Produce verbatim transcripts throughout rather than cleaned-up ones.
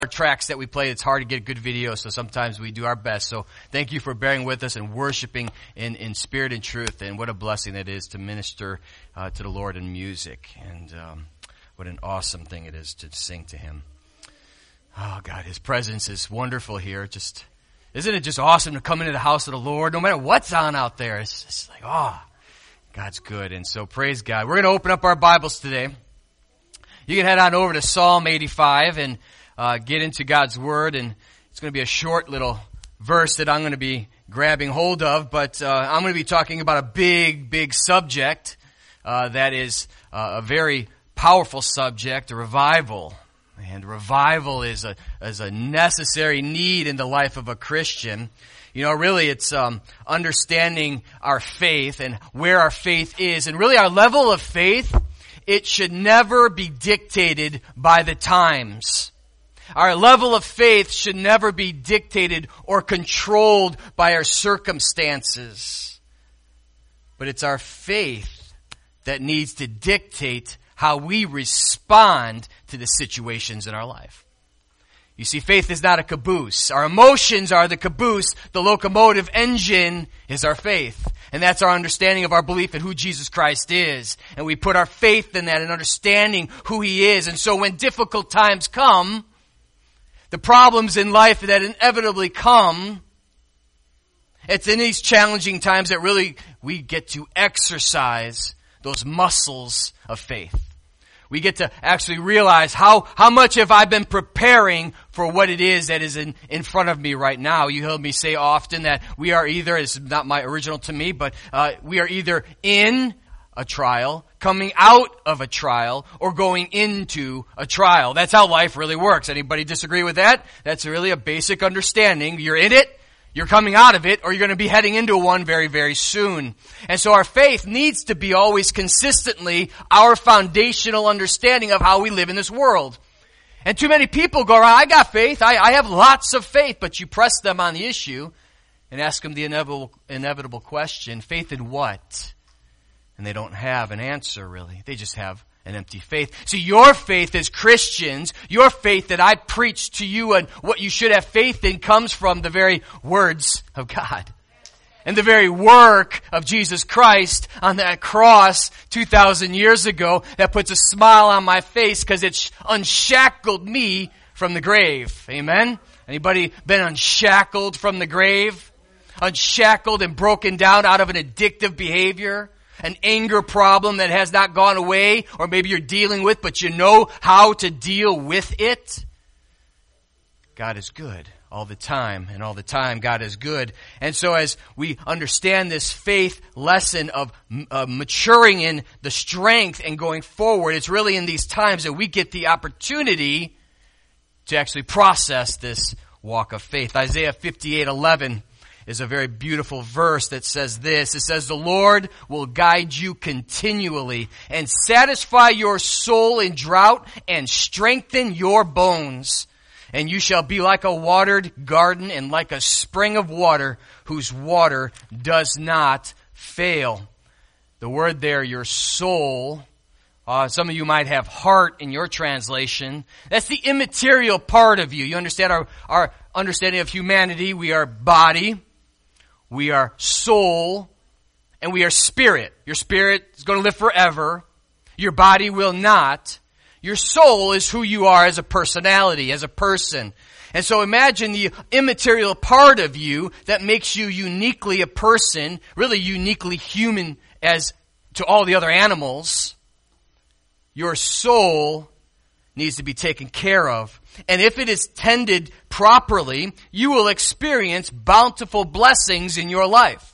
tracks that we play, it's hard to get good video, so sometimes we do our best. So thank you for bearing with us and worshiping in, in spirit and truth. And what a blessing it is to minister uh, to the Lord in music. And um, what an awesome thing it is to sing to Him. Oh, God, His presence is wonderful here. Just isn't it just awesome to come into the house of the Lord, no matter what's on out there? It's just like, oh, God's good. And so praise God. We're going to open up our Bibles today. You can head on over to Psalm eighty-five and Uh, get into God's Word, and it's going to be a short little verse that I'm going to be grabbing hold of, but uh, I'm going to be talking about a big, big subject uh, that is uh, a very powerful subject, a revival. And revival is a is a necessary need in the life of a Christian. You know, really it's um, understanding our faith and where our faith is, and really our level of faith, it should never be dictated by the times. Our level of faith should never be dictated or controlled by our circumstances. But it's our faith that needs to dictate how we respond to the situations in our life. You see, faith is not a caboose. Our emotions are the caboose. The locomotive engine is our faith. And that's our understanding of our belief in who Jesus Christ is. And we put our faith in that and understanding who He is. And so when difficult times come, the problems in life that inevitably come, it's in these challenging times that really we get to exercise those muscles of faith. We get to actually realize how, how much have I been preparing for what it is that is in, in front of me right now. You heard me say often that we are either, it's not my original to me, but uh, we are either in a trial, coming out of a trial, or going into a trial. That's how life really works. Anybody disagree with that? That's really a basic understanding. You're in it, you're coming out of it, or you're going to be heading into one very, very soon. And so our faith needs to be always consistently our foundational understanding of how we live in this world. And too many people go around, I got faith, I, I have lots of faith, but you press them on the issue and ask them the inevitable, inevitable question, faith in what? And they don't have an answer, really. They just have an empty faith. See, your faith as Christians, your faith that I preach to you and what you should have faith in comes from the very words of God. And the very work of Jesus Christ on that cross two thousand years ago that puts a smile on my face because it unshackled me from the grave. Amen? Anybody been unshackled from the grave? Unshackled and broken down out of an addictive behavior? An anger problem that has not gone away, or maybe you're dealing with, but you know how to deal with it. God is good all the time, and all the time God is good. And so as we understand this faith lesson of uh, maturing in the strength and going forward, it's really in these times that we get the opportunity to actually process this walk of faith. Isaiah fifty-eight eleven is a very beautiful verse that says this. It says, the Lord will guide you continually and satisfy your soul in drought and strengthen your bones. And you shall be like a watered garden and like a spring of water whose water does not fail. The word there, your soul, uh, some of you might have heart in your translation. That's the immaterial part of you. You understand our, our understanding of humanity. We are body. We are soul, and we are spirit. Your spirit is going to live forever. Your body will not. Your soul is who you are as a personality, as a person. And so imagine the immaterial part of you that makes you uniquely a person, really uniquely human as to all the other animals. Your soul needs to be taken care of. And if it is tended properly, you will experience bountiful blessings in your life.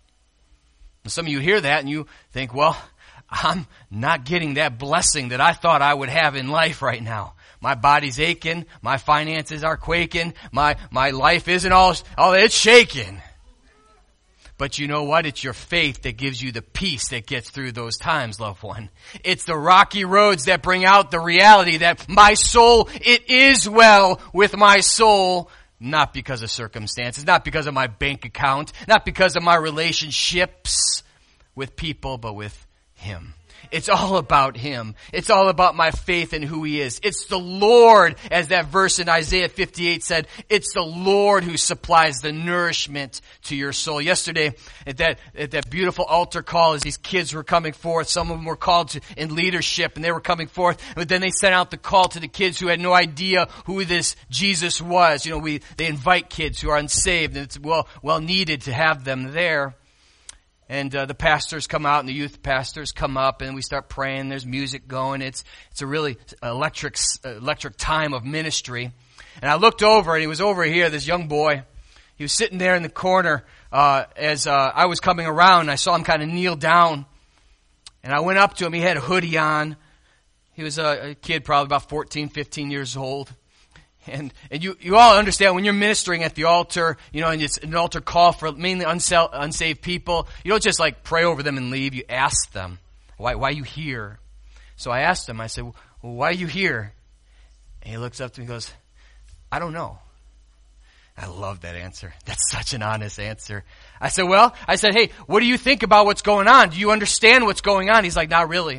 And some of you hear that and you think, well, I'm not getting that blessing that I thought I would have in life right now. My body's aching, my finances are quaking, my, my life isn't all, all it's shaking. But you know what? It's your faith that gives you the peace that gets through those times, loved one. It's the rocky roads that bring out the reality that my soul, it is well with my soul, not because of circumstances, not because of my bank account, not because of my relationships with people, but with Him. It's all about Him. It's all about my faith in who He is. It's the Lord, as that verse in Isaiah fifty-eight said, it's the Lord who supplies the nourishment to your soul. Yesterday, at that, at that beautiful altar call, as these kids were coming forth, some of them were called to, in leadership, and they were coming forth, but then they sent out the call to the kids who had no idea who this Jesus was. You know, we, they invite kids who are unsaved, and it's well, well needed to have them there. And uh, the pastors come out, and the youth pastors come up, and we start praying. There's music going. It's it's a really electric electric time of ministry. And I looked over, and he was over here, this young boy. He was sitting there in the corner uh, as uh, I was coming around, and I saw him kind of kneel down. And I went up to him. He had a hoodie on. He was a, a kid, probably about fourteen, fifteen years old. And and you, you all understand when you're ministering at the altar, you know, and it's an altar call for mainly unsel- unsaved people, you don't just like pray over them and leave. You ask them, why, why are you here? So I asked him, I said, well, why are you here? And he looks up to me and goes, I don't know. I love that answer. That's such an honest answer. I said, well, I said, hey, what do you think about what's going on? Do you understand what's going on? He's like, not really.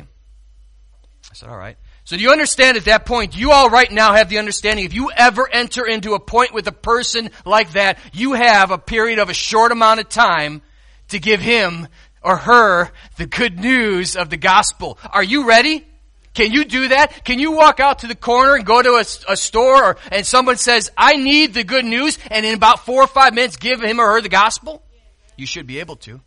I said, all right. So do you understand at that point, you all right now have the understanding, if you ever enter into a point with a person like that, you have a period of a short amount of time to give him or her the good news of the gospel. Are you ready? Can you do that? Can you walk out to the corner and go to a, a store or, and someone says, I need the good news, and in about four or five minutes give him or her the gospel? You should be able to.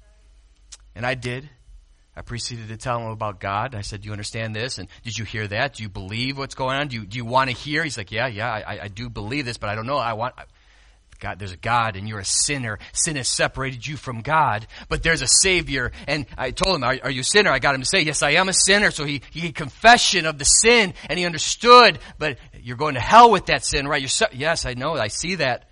And I did. I proceeded to tell him about God. I said, do you understand this? And did you hear that? Do you believe what's going on? Do you, do you want to hear? He's like, yeah, yeah, I, I do believe this, but I don't know. I want, God, there's a God and you're a sinner. Sin has separated you from God, but there's a Savior. And I told him, are, are you a sinner? I got him to say, yes, I am a sinner. So he, he had confession of the sin and he understood, but you're going to hell with that sin, right? You're so, yes, I know. I see that.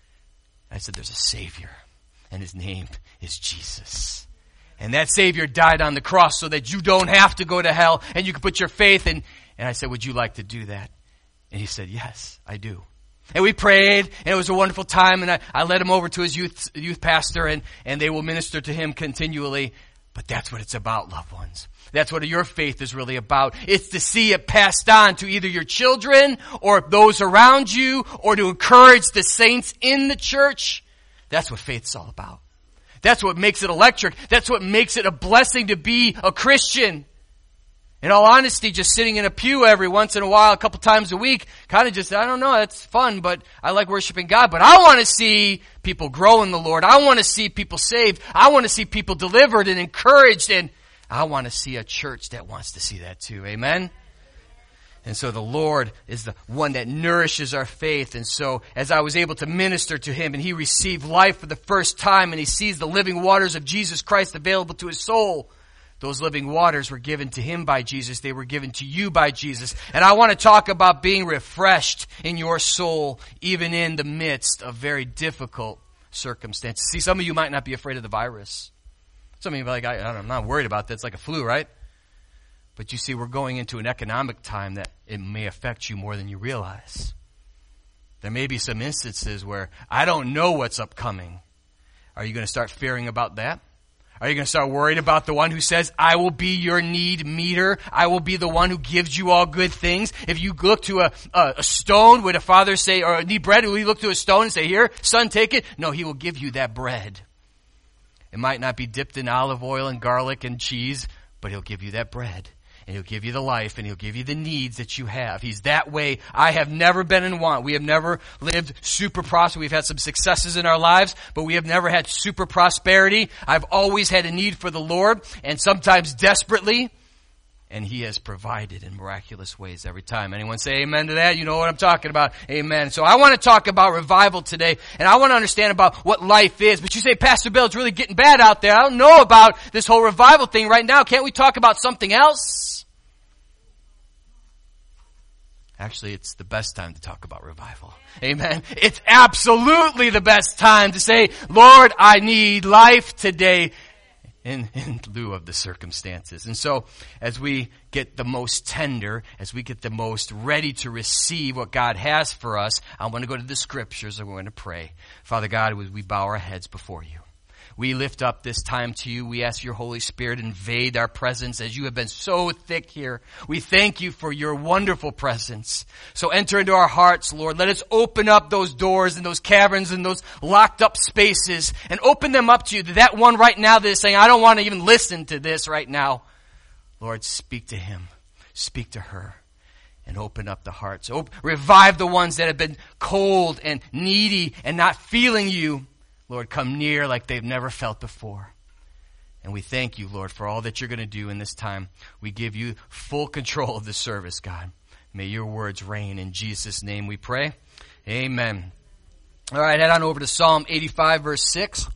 I said, there's a Savior and his name is Jesus. And that Savior died on the cross so that you don't have to go to hell and you can put your faith in. And I said, would you like to do that? And he said, yes, I do. And we prayed, and it was a wonderful time, and I, I led him over to his youth youth pastor, and, and they will minister to him continually. But that's what it's about, loved ones. That's what your faith is really about. It's to see it passed on to either your children or those around you, or to encourage the saints in the church. That's what faith's all about. That's what makes it electric. That's what makes it a blessing to be a Christian. In all honesty, just sitting in a pew every once in a while, a couple times a week, kind of just, I don't know, that's fun, but I like worshiping God. But I want to see people grow in the Lord. I want to see people saved. I want to see people delivered and encouraged. And I want to see a church that wants to see that too. Amen? And so the Lord is the one that nourishes our faith. And so as I was able to minister to him and he received life for the first time and he sees the living waters of Jesus Christ available to his soul, those living waters were given to him by Jesus. They were given to you by Jesus. And I want to talk about being refreshed in your soul, even in the midst of very difficult circumstances. See, some of you might not be afraid of the virus. Some of you are like, I, I'm not worried about that. It's like a flu, right? But you see, we're going into an economic time that it may affect you more than you realize. There may be some instances where I don't know what's upcoming. Are you going to start fearing about that? Are you going to start worried about the one who says, I will be your need meter. I will be the one who gives you all good things. If you look to a, a, a stone, would a father say, or need bread, will he look to a stone and say, here, son, take it? No, he will give you that bread. It might not be dipped in olive oil and garlic and cheese, but he'll give you that bread. And he'll give you the life, and he'll give you the needs that you have. He's that way. I have never been in want. We have never lived super prosperous. We've had some successes in our lives, but we have never had super prosperity. I've always had a need for the Lord, and sometimes desperately, and he has provided in miraculous ways every time. Anyone say amen to that? You know what I'm talking about. Amen. So I want to talk about revival today, and I want to understand about what life is. But you say, Pastor Bill, it's really getting bad out there. I don't know about this whole revival thing right now. Can't we talk about something else? Actually, it's the best time to talk about revival. Amen. It's absolutely the best time to say, Lord, I need life today in, in lieu of the circumstances. And so as we get the most tender, as we get the most ready to receive what God has for us, I want to go to the scriptures and we're going to pray. Father God, we bow our heads before you. We lift up this time to you. We ask your Holy Spirit invade our presence as you have been so thick here. We thank you for your wonderful presence. So enter into our hearts, Lord. Let us open up those doors and those caverns and those locked up spaces and open them up to you. That one right now that is saying, I don't want to even listen to this right now. Lord, speak to him. Speak to her. And open up the hearts. Op- revive the ones that have been cold and needy and not feeling you. Lord, come near like they've never felt before. And we thank you, Lord, for all that you're going to do in this time. We give you full control of the service, God. May your words reign. In Jesus' name we pray. Amen. All right, head on over to Psalm eighty-five, verse six.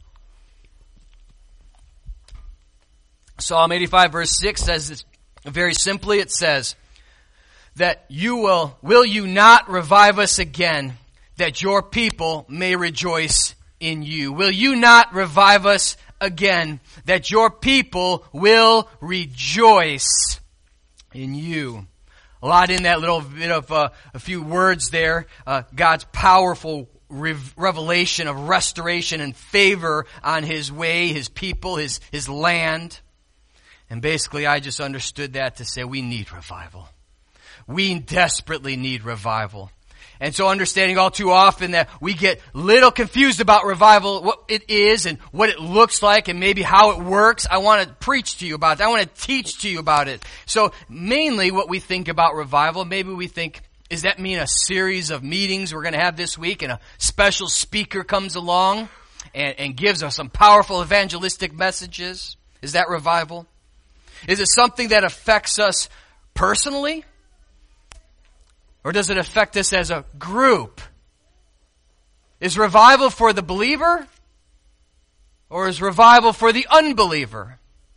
Psalm eighty-five, verse six says this very simply. It says, that you will, will you not revive us again, that your people may rejoice in you? Will you not revive us again, that your people will rejoice in you? A lot in that little bit of uh, a few words there. Uh, God's powerful rev- revelation of restoration and favor on his way, his people, his, his land. And basically I just understood that to say we need revival. We desperately need revival. And so understanding all too often that we get little confused about revival, what it is and what it looks like and maybe how it works, I want to preach to you about it. I want to teach to you about it. So mainly what we think about revival, maybe we think, does that mean a series of meetings we're going to have this week and a special speaker comes along and, and gives us some powerful evangelistic messages? Is that revival? Is it something that affects us personally? Or does it affect us as a group? Is revival for the believer? Or is revival for the unbeliever?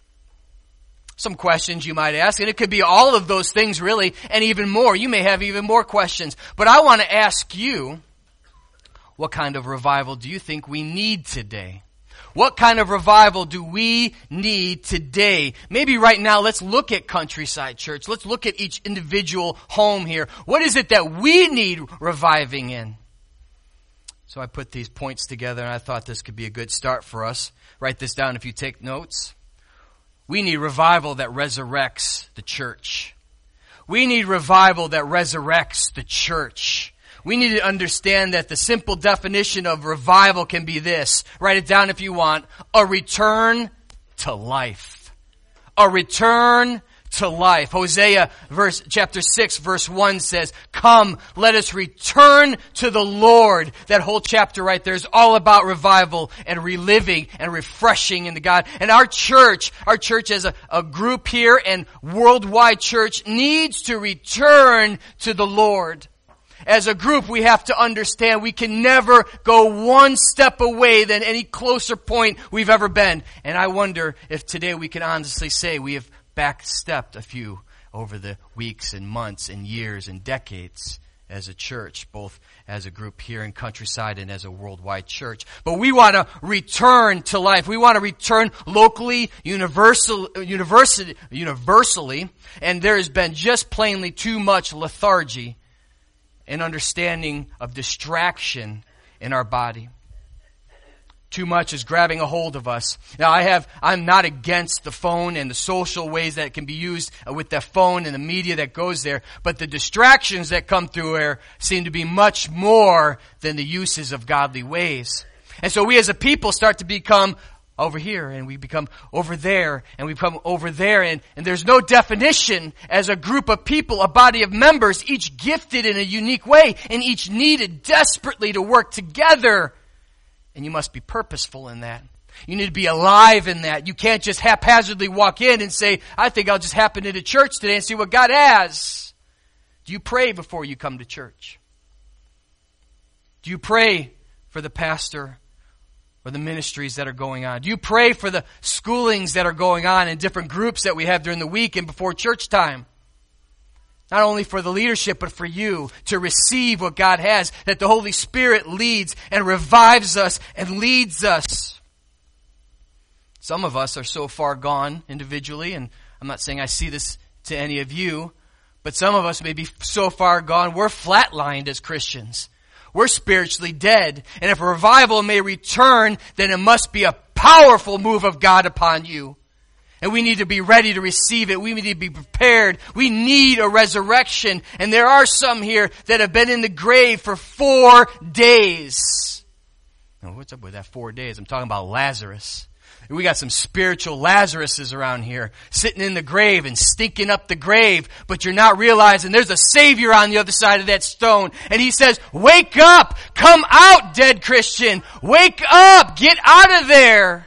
Some questions you might ask, and it could be all of those things really, and even more. You may have even more questions. But I want to ask you, what kind of revival do you think we need today? What kind of revival do we need today? Maybe right now, let's look at Countryside Church. Let's look at each individual home here. What is it that we need reviving in? So I put these points together, and I thought this could be a good start for us. Write this down if you take notes. We need revival that resurrects the church. We need revival that resurrects the church. We need to understand that the simple definition of revival can be this. Write it down if you want. A return to life. A return to life. Hosea verse, chapter six verse one says, come, let us return to the Lord. That whole chapter right there is all about revival and reliving and refreshing in the God. And our church, our church as a, a group here and worldwide church needs to return to the Lord. As a group, we have to understand we can never go one step away than any closer point we've ever been. And I wonder if today we can honestly say we have backstepped a few over the weeks and months and years and decades as a church, both as a group here in Countryside and as a worldwide church. But we want to return to life. We want to return locally, universal, universally, universally, and there has been just plainly too much lethargy and understanding of distraction in our body. Too much is grabbing a hold of us. Now I have, I'm not against the phone and the social ways that it can be used with the phone and the media that goes there, but the distractions that come through there seem to be much more than the uses of godly ways. And so we as a people start to become over here, and we become over there, and we become over there, and, and there's no definition as a group of people, a body of members, each gifted in a unique way, and each needed desperately to work together. And you must be purposeful in that. You need to be alive in that. You can't just haphazardly walk in and say, I think I'll just happen into church today and see what God has. Do you pray before you come to church? Do you pray for the pastor or the ministries that are going on? Do you pray for the schoolings that are going on in different groups that we have during the week and before church time? Not only for the leadership, but for you to receive what God has, that the Holy Spirit leads and revives us and leads us. Some of us are so far gone individually, and I'm not saying I see this to any of you, but some of us may be so far gone, we're flatlined as Christians. We're spiritually dead. And if a revival may return, then it must be a powerful move of God upon you. And we need to be ready to receive it. We need to be prepared. We need a resurrection. And there are some here that have been in the grave for four days. Now, what's up with that four days? I'm talking about Lazarus. We got some spiritual Lazaruses around here sitting in the grave and stinking up the grave, but you're not realizing there's a Savior on the other side of that stone. And He says, wake up! Come out, dead Christian! Wake up! Get out of there!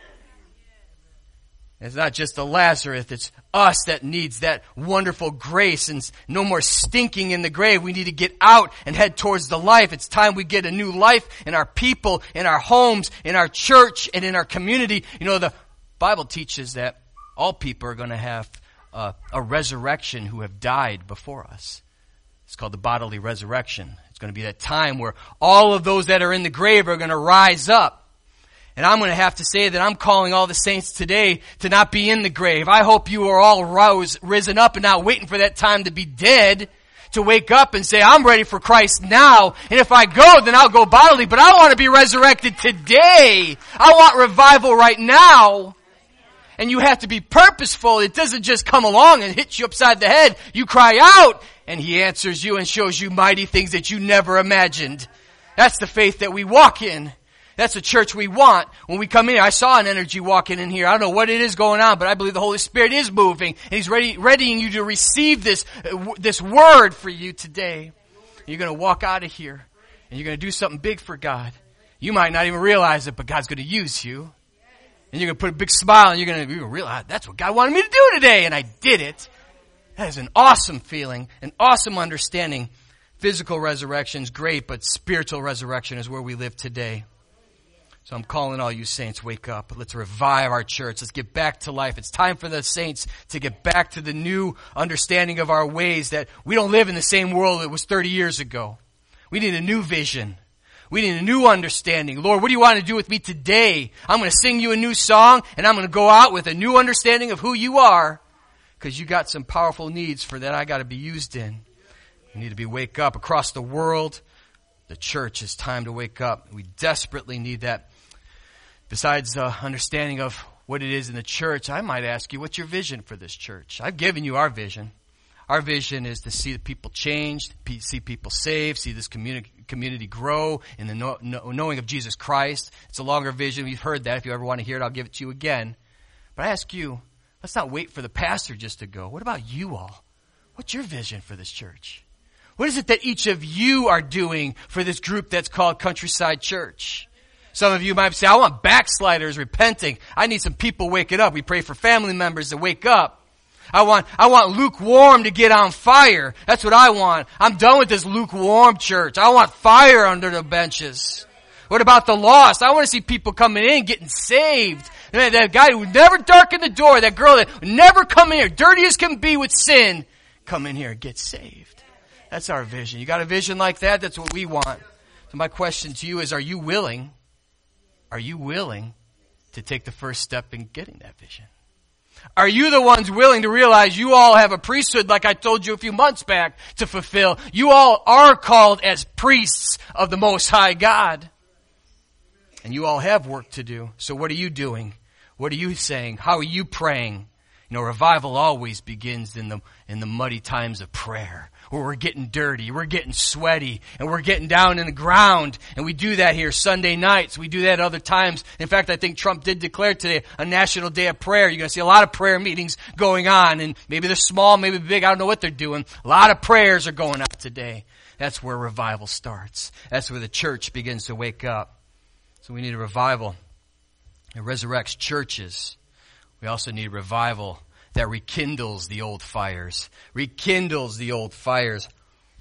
It's not just the Lazarus, it's us that needs that wonderful grace and no more stinking in the grave. We need to get out and head towards the life. It's time we get a new life in our people, in our homes, in our church, and in our community. You know, the Bible teaches that all people are going to have uh, a resurrection who have died before us. It's called the bodily resurrection. It's going to be that time where all of those that are in the grave are going to rise up. And I'm going to have to say that I'm calling all the saints today to not be in the grave. I hope you are all rose, risen up and not waiting for that time to be dead, to wake up and say, I'm ready for Christ now. And if I go, then I'll go bodily. But I want to be resurrected today. I want revival right now. And you have to be purposeful. It doesn't just come along and hit you upside the head. You cry out, and He answers you and shows you mighty things that you never imagined. That's the faith that we walk in. That's the church we want. When we come in here, I saw an energy walking in here. I don't know what it is going on, but I believe the Holy Spirit is moving. And He's ready, readying you to receive this, uh, this word for you today. You're going to walk out of here, and you're going to do something big for God. You might not even realize it, but God's going to use you. And you're going to put a big smile, and you're going to, you're going to realize, that's what God wanted me to do today, and I did it. That is an awesome feeling, an awesome understanding. Physical resurrection is great, but spiritual resurrection is where we live today. So I'm calling all you saints, wake up. Let's revive our church. Let's get back to life. It's time for the saints to get back to the new understanding of our ways, that we don't live in the same world that was thirty years ago. We need a new vision. We need a new understanding. Lord, what do you want to do with me today? I'm going to sing you a new song, and I'm going to go out with a new understanding of who you are, because you got some powerful needs for that I got to be used in. We need to be wake up across the world. The church is time to wake up. We desperately need that. Besides the uh, understanding of what it is in the church, I might ask you, what's your vision for this church? I've given you our vision. Our vision is to see the people changed, see people saved, see this community, community grow in the know, know, knowing of Jesus Christ. It's a longer vision. We've heard that. If you ever want to hear it, I'll give it to you again. But I ask you, let's not wait for the pastor just to go. What about you all? What's your vision for this church? What is it that each of you are doing for this group that's called Countryside Church? Some of you might say, I want backsliders repenting. I need some people waking up. We pray for family members to wake up. I want, I want lukewarm to get on fire. That's what I want. I'm done with this lukewarm church. I want fire under the benches. What about the lost? I want to see people coming in, getting saved. That, that guy who never darkened the door, that girl that never come in here, dirty as can be with sin, come in here and get saved. That's our vision. You got a vision like that? That's what we want. So my question to you is, are you willing? Are you willing to take the first step in getting that vision? Are you the ones willing to realize you all have a priesthood, like I told you a few months back, to fulfill? You all are called as priests of the Most High God. And you all have work to do. So what are you doing? What are you saying? How are you praying? You know, revival always begins in the in the muddy times of prayer, where we're getting dirty, we're getting sweaty, and we're getting down in the ground. And we do that here Sunday nights. We do that other times. In fact, I think Trump did declare today a national day of prayer. You're going to see a lot of prayer meetings going on, and maybe they're small, maybe big. I don't know what they're doing. A lot of prayers are going out today. That's where revival starts. That's where the church begins to wake up. So we need a revival. It resurrects churches. We also need revival that rekindles the old fires. Rekindles the old fires.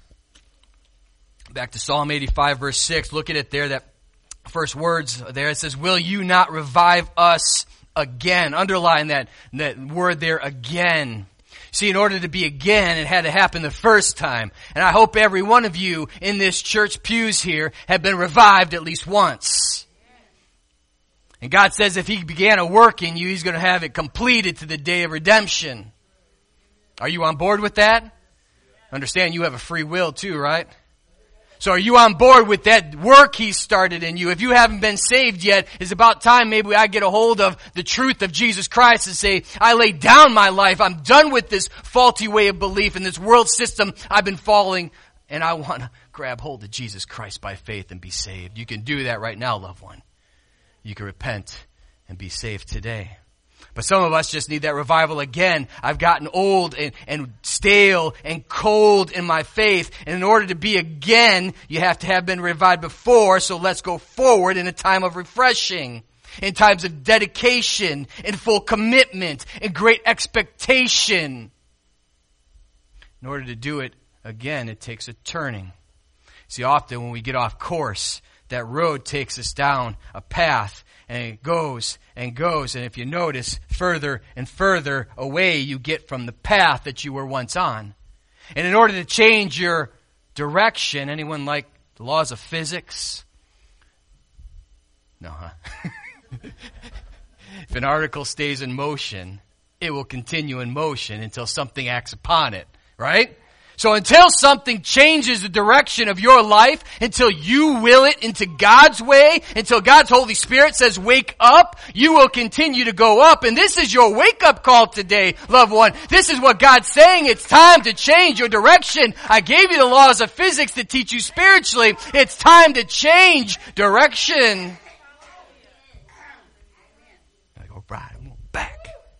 Back to Psalm eighty-five, verse six. Look at it there, that first words there. It says, will you not revive us again? Underline that, that word there, again. See, in order to be again, it had to happen the first time. And I hope every one of you in this church pews here have been revived at least once. And God says if He began a work in you, He's going to have it completed to the day of redemption. Are you on board with that? Understand you have a free will too, right? So are you on board with that work He started in you? If you haven't been saved yet, it's about time maybe I get a hold of the truth of Jesus Christ and say, I lay down my life. I'm done with this faulty way of belief and this world system I've been following, and I want to grab hold of Jesus Christ by faith and be saved. You can do that right now, loved one. You can repent and be saved today. But some of us just need that revival again. I've gotten old and, and stale and cold in my faith. And in order to be again, you have to have been revived before. So let's go forward in a time of refreshing, in times of dedication, in full commitment, in great expectation. In order to do it again, it takes a turning. See, often when we get off course, that road takes us down a path, and it goes and goes. And if you notice, further and further away you get from the path that you were once on. And in order to change your direction, anyone like the laws of physics? No, huh? If an article stays in motion, it will continue in motion until something acts upon it, right? So until something changes the direction of your life, until you will it into God's way, until God's Holy Spirit says wake up, you will continue to go up. And this is your wake up call today, loved one. This is what God's saying. It's time to change your direction. I gave you the laws of physics to teach you spiritually. It's time to change direction. I go, right, I'm going back.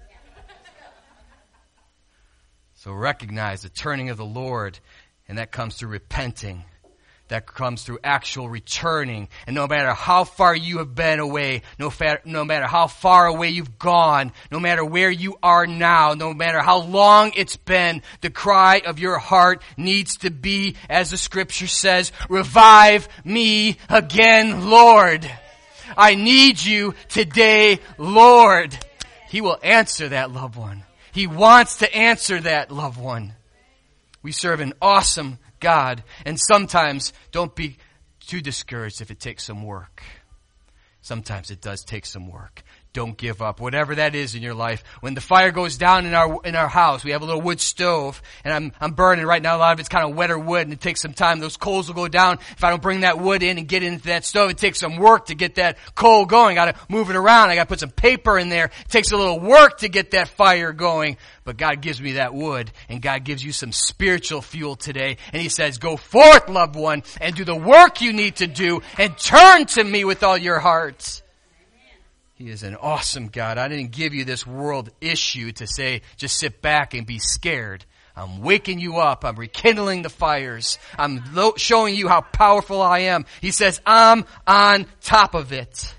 So recognize the turning of the Lord, and that comes through repenting. That comes through actual returning. And no matter how far you have been away, no, fa- no matter how far away you've gone, no matter where you are now, no matter how long it's been, the cry of your heart needs to be, as the Scripture says, revive me again, Lord. I need you today, Lord. He will answer that, loved one. He wants to answer that, loved one. We serve an awesome God. And sometimes, don't be too discouraged if it takes some work. Sometimes it does take some work. Don't give up. Whatever that is in your life. When the fire goes down in our in our house, we have a little wood stove, and I'm I'm burning right now. A lot of it's kind of wetter wood, and it takes some time. Those coals will go down. If I don't bring that wood in and get into that stove, it takes some work to get that coal going. I got to move it around. I got to put some paper in there. It takes a little work to get that fire going. But God gives me that wood, and God gives you some spiritual fuel today. And He says, go forth, loved one, and do the work you need to do, and turn to me with all your heart. He is an awesome God. I didn't give you this world issue to say, just sit back and be scared. I'm waking you up. I'm rekindling the fires. I'm lo- showing you how powerful I am. He says, I'm on top of it.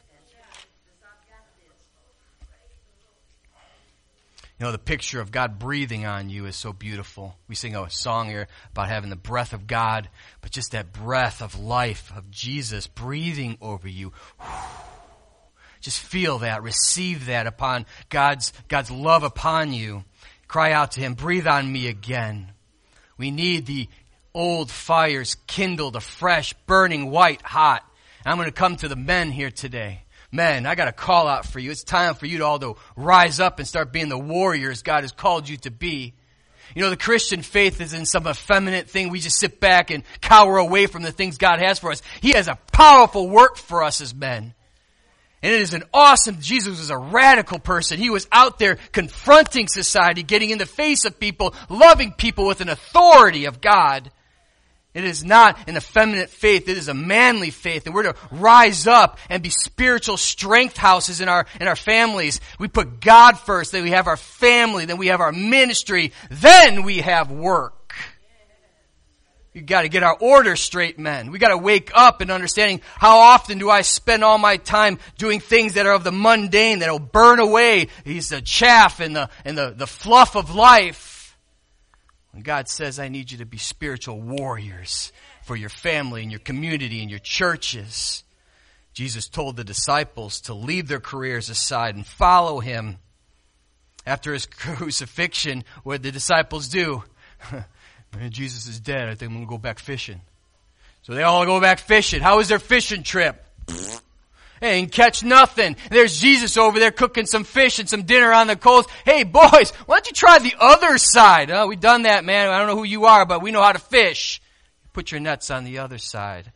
You know, the picture of God breathing on you is so beautiful. We sing a song here about having the breath of God, but just that breath of life, of Jesus breathing over you. Just feel that, receive that upon God's, God's love upon you. Cry out to Him, breathe on me again. We need the old fires kindled afresh, burning white hot. And I'm going to come to the men here today. Men, I got a call out for you. It's time for you to all to rise up and start being the warriors God has called you to be. You know, the Christian faith isn't some effeminate thing. We just sit back and cower away from the things God has for us. He has a powerful work for us as men. And it is an awesome, Jesus was a radical person. He was out there confronting society, getting in the face of people, loving people with an authority of God. It is not an effeminate faith. It is a manly faith. And we're to rise up and be spiritual strength houses in our, in our families. We put God first, then we have our family, then we have our ministry, then we have work. We've got to get our order straight, men. We've got to wake up and understanding how often do I spend all my time doing things that are of the mundane, that will burn away these the chaff and the and the, the fluff of life. When God says, I need you to be spiritual warriors for your family and your community and your churches. Jesus told the disciples to leave their careers aside and follow Him. After His crucifixion, what did the disciples do? Man, Jesus is dead. I think I'm going to go back fishing. So they all go back fishing. How was their fishing trip? They didn't catch nothing. There's Jesus over there cooking some fish and some dinner on the coals. Hey, boys, why don't you try the other side? Oh, we've done that, man. I don't know who you are, but we know how to fish. Put your nets on the other side.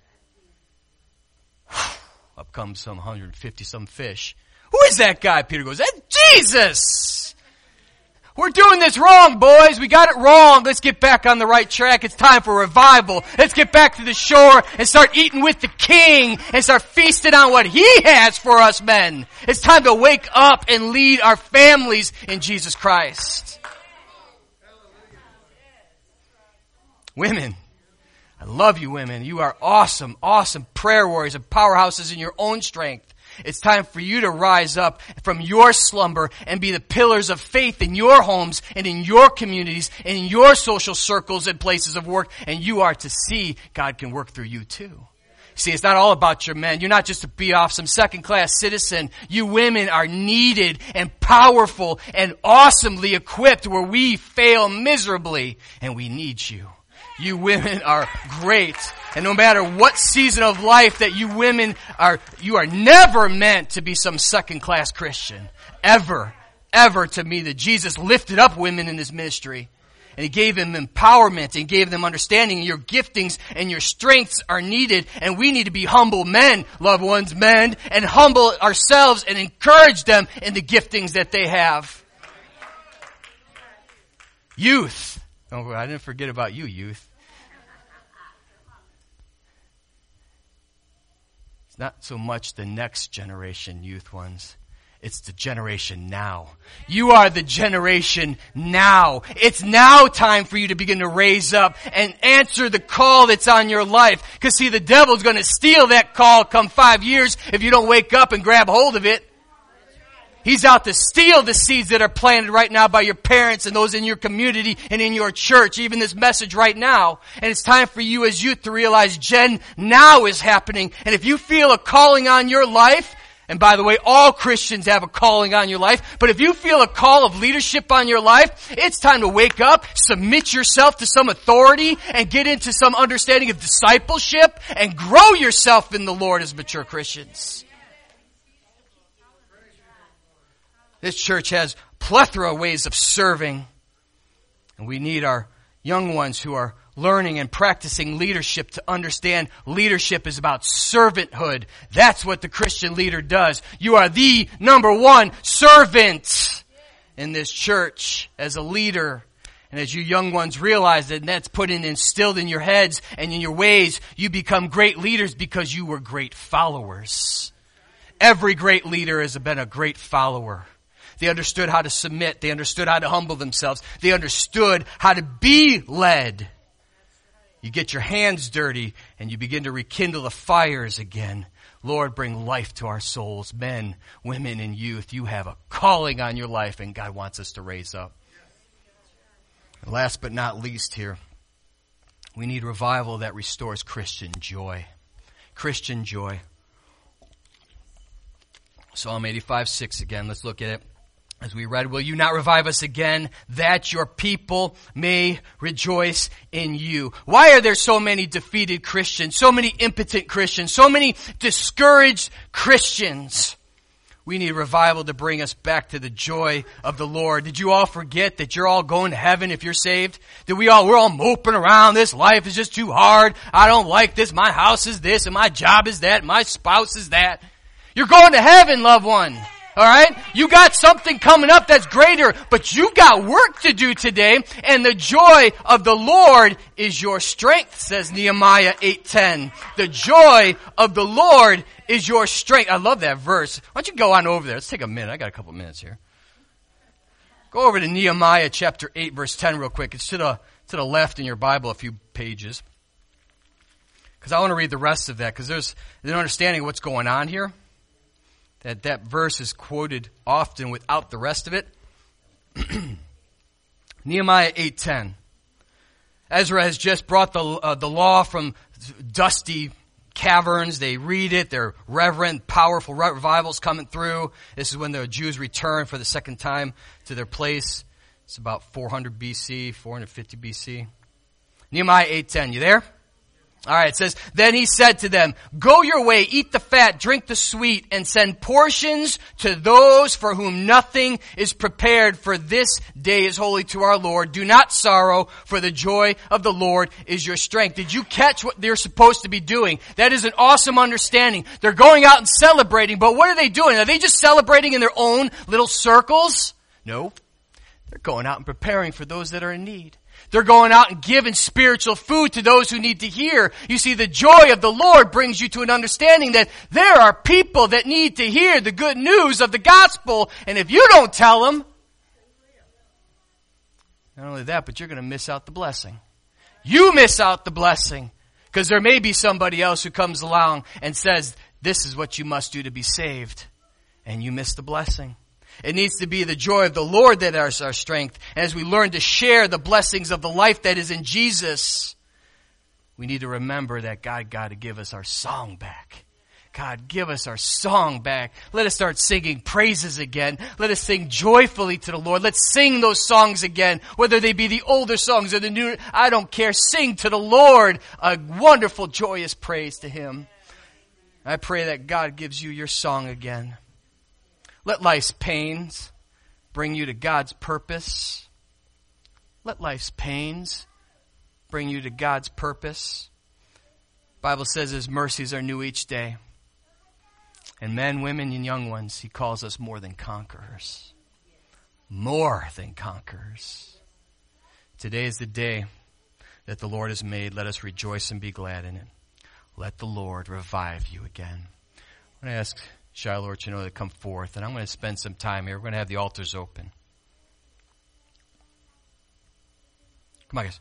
Up comes some one hundred fifty some fish. Who is that guy? Peter goes, that's Jesus! We're doing this wrong, boys. We got it wrong. Let's get back on the right track. It's time for revival. Let's get back to the shore and start eating with the King and start feasting on what He has for us men. It's time to wake up and lead our families in Jesus Christ. Women, I love you women. You are awesome, awesome prayer warriors and powerhouses in your own strength. It's time for you to rise up from your slumber and be the pillars of faith in your homes and in your communities and in your social circles and places of work. And you are to see God can work through you too. See, it's not all about your men. You're not just to be off some second-class citizen. You women are needed and powerful and awesomely equipped where we fail miserably, and we need you. You women are great. And no matter what season of life that you women are, you are never meant to be some second-class Christian. Ever, ever to me that Jesus lifted up women in His ministry. And He gave them empowerment and gave them understanding. Your giftings and your strengths are needed. And we need to be humble men, loved ones, men, and humble ourselves and encourage them in the giftings that they have. Youth. Oh, I didn't forget about you, youth. It's not so much the next generation, youth ones. It's the generation now. You are the generation now. It's now time for you to begin to raise up and answer the call that's on your life. Because see, the devil's going to steal that call come five years if you don't wake up and grab hold of it. He's out to steal the seeds that are planted right now by your parents and those in your community and in your church, even this message right now. And it's time for you as youth to realize Gen now is happening. And if you feel a calling on your life, and by the way, all Christians have a calling on your life, but if you feel a call of leadership on your life, it's time to wake up, submit yourself to some authority, and get into some understanding of discipleship, and grow yourself in the Lord as mature Christians. This church has plethora of ways of serving. And we need our young ones who are learning and practicing leadership to understand leadership is about servanthood. That's what the Christian leader does. You are the number one servant in this church as a leader. And as you young ones realize that that's put in, instilled in your heads and in your ways, you become great leaders because you were great followers. Every great leader has been a great follower. They understood how to submit. They understood how to humble themselves. They understood how to be led. You get your hands dirty and you begin to rekindle the fires again. Lord, bring life to our souls. Men, women, and youth, you have a calling on your life and God wants us to raise up. And last but not least here, we need revival that restores Christian joy. Christian joy. Psalm eighty-five six again. Let's look at it. As we read, will you not revive us again, that your people may rejoice in you? Why are there so many defeated Christians, so many impotent Christians, so many discouraged Christians? We need revival to bring us back to the joy of the Lord. Did you all forget that you're all going to heaven if you're saved? Did we all, we're all moping around, this life is just too hard, I don't like this, my house is this, and my job is that, my spouse is that. You're going to heaven, loved one. All right? You got something coming up that's greater, but you got work to do today, and the joy of the Lord is your strength, says Nehemiah eight ten. The joy of the Lord is your strength. I love that verse. Why don't you go on over there? Let's take a minute. I got a couple minutes here. Go over to Nehemiah chapter eight, verse ten real quick. It's to the, to the left in your Bible, a few pages. Because I want to read the rest of that, because there's an understanding of what's going on here. That that verse is quoted often without the rest of it. Nehemiah eight ten. Ezra has just brought the uh, the law from dusty caverns. They read it. They're reverent, powerful revivals coming through. This is when the Jews return for the second time to their place. It's about four hundred B C, four hundred fifty B C. Nehemiah eight ten. You there? All right, it says, then he said to them, go your way, eat the fat, drink the sweet, and send portions to those for whom nothing is prepared, for this day is holy to our Lord. Do not sorrow, for the joy of the Lord is your strength. Did you catch what they're supposed to be doing? That is an awesome understanding. They're going out and celebrating, but what are they doing? Are they just celebrating in their own little circles? No. They're going out and preparing for those that are in need. They're going out and giving spiritual food to those who need to hear. You see, the joy of the Lord brings you to an understanding that there are people that need to hear the good news of the gospel. And if you don't tell them, not only that, but you're going to miss out the blessing. You miss out the blessing because there may be somebody else who comes along and says, this is what you must do to be saved. And you miss the blessing. It needs to be the joy of the Lord that is our strength. As we learn to share the blessings of the life that is in Jesus, we need to remember that God got to give us our song back. God, give us our song back. Let us start singing praises again. Let us sing joyfully to the Lord. Let's sing those songs again, whether they be the older songs or the new. I don't care. Sing to the Lord a wonderful, joyous praise to Him. I pray that God gives you your song again. Let life's pains bring you to God's purpose. Let life's pains bring you to God's purpose. The Bible says His mercies are new each day. And men, women, and young ones, He calls us more than conquerors. More than conquerors. Today is the day that the Lord has made. Let us rejoice and be glad in it. Let the Lord revive you again. I'm going to ask Shiloh or Chinoa to come forth, and I'm going to spend some time here. We're going to have the altars open. Come on, guys.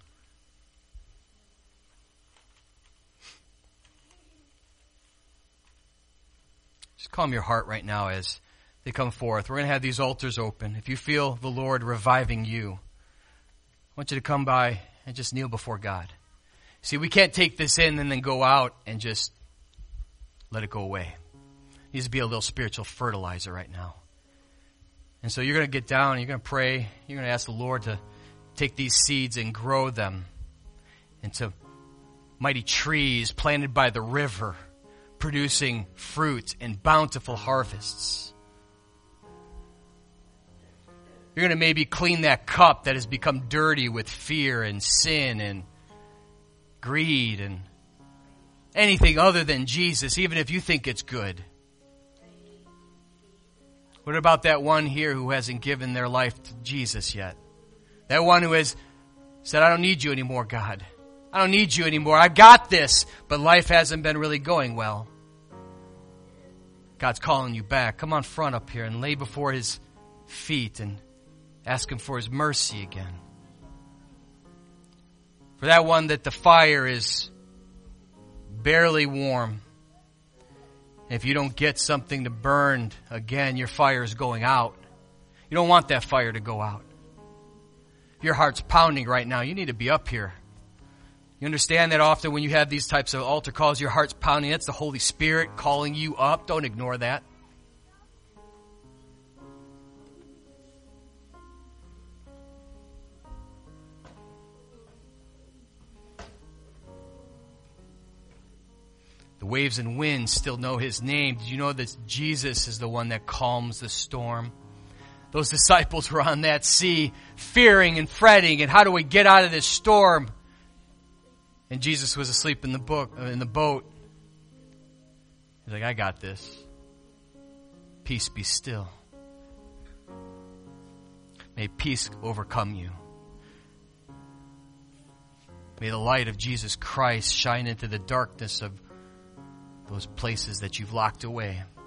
Just calm your heart right now as they come forth. We're going to have these altars open. If you feel the Lord reviving you, I want you to come by and just kneel before God. See, we can't take this in and then go out and just let it go away. It needs to be a little spiritual fertilizer right now. And so you're going to get down, you're going to pray, you're going to ask the Lord to take these seeds and grow them into mighty trees planted by the river, producing fruit and bountiful harvests. You're going to maybe clean that cup that has become dirty with fear and sin and greed and anything other than Jesus, even if you think it's good. What about that one here who hasn't given their life to Jesus yet? That one who has said, I don't need you anymore, God. I don't need you anymore. I got this, but life hasn't been really going well. God's calling you back. Come on front up here and lay before His feet and ask Him for His mercy again. For that one that the fire is barely warm. If you don't get something to burn, again, your fire is going out. You don't want that fire to go out. Your heart's pounding right now. You need to be up here. You understand that often when you have these types of altar calls, your heart's pounding. That's the Holy Spirit calling you up. Don't ignore that. The waves and winds still know His name. Did you know that Jesus is the one that calms the storm? Those disciples were on that sea, fearing and fretting, and how do we get out of this storm? And Jesus was asleep in the book, in the boat. He's like, I got this. Peace be still. May peace overcome you. May the light of Jesus Christ shine into the darkness of those places that you've locked away.